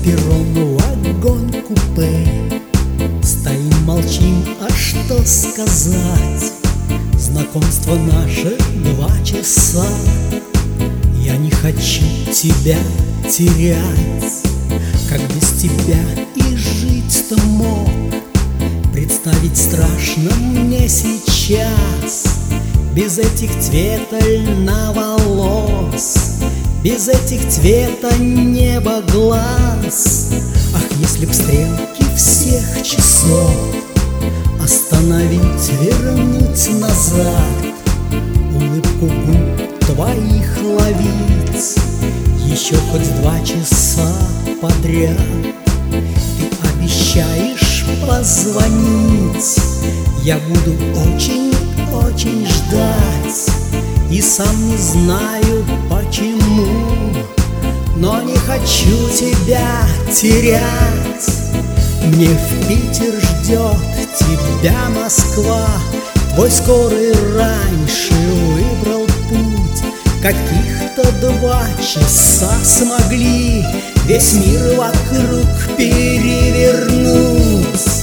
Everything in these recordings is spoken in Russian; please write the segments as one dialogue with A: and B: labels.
A: перрон, вагон-купе. Стоим, молчим, а что сказать? Знакомство наше 2 часа. Я не хочу тебя терять, как без тебя и жить-то мог. Представить страшно мне сейчас, без этих цвета льна волос, без этих цвета неба глаз. Ах, если б стрелки всех часов остановить, вернуть назад, улыбку губ твоих ловить еще хоть 2 часа подряд. Ты обещаешь позвонить, я буду очень-очень ждать, и сам не знаю почему, но не хочу тебя терять. Мне в Питер ждет тебя Москва, твой скорый раньше выбрал путь. Каких-то 2 часа смогли весь мир вокруг перевернуть.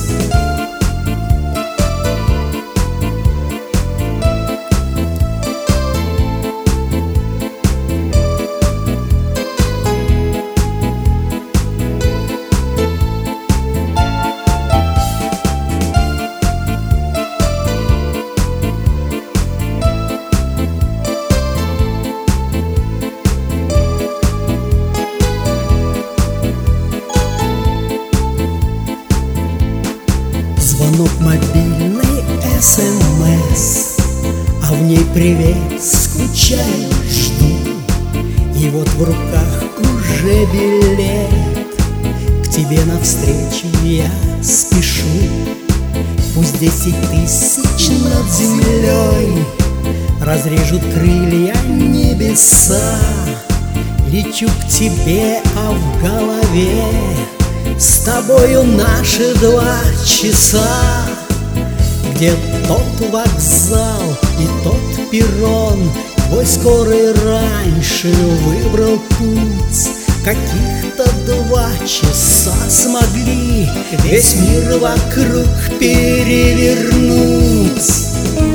A: Звонок мобильный, СМС, а в ней привет, скучаю, жду. И вот в руках уже билет, к тебе навстречу я спешу. Пусть 10 тысяч над землей разрежут крылья небеса, лечу к тебе, а в голове с тобою наши 2 часа. Где тот вокзал и тот перрон, твой скорый раньше выбрал путь. Каких-то 2 часа смогли весь мир вокруг перевернуть.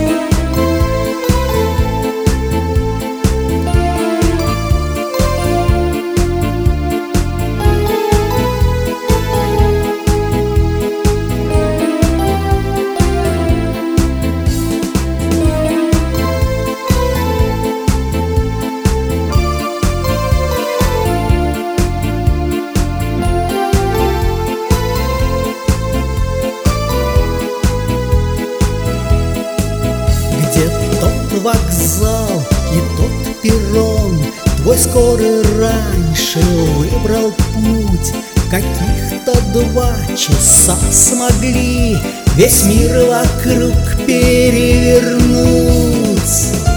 A: Вокзал и тот перрон, твой скорый раньше выбрал путь. Каких-то 2 часа смогли весь мир вокруг перевернуть.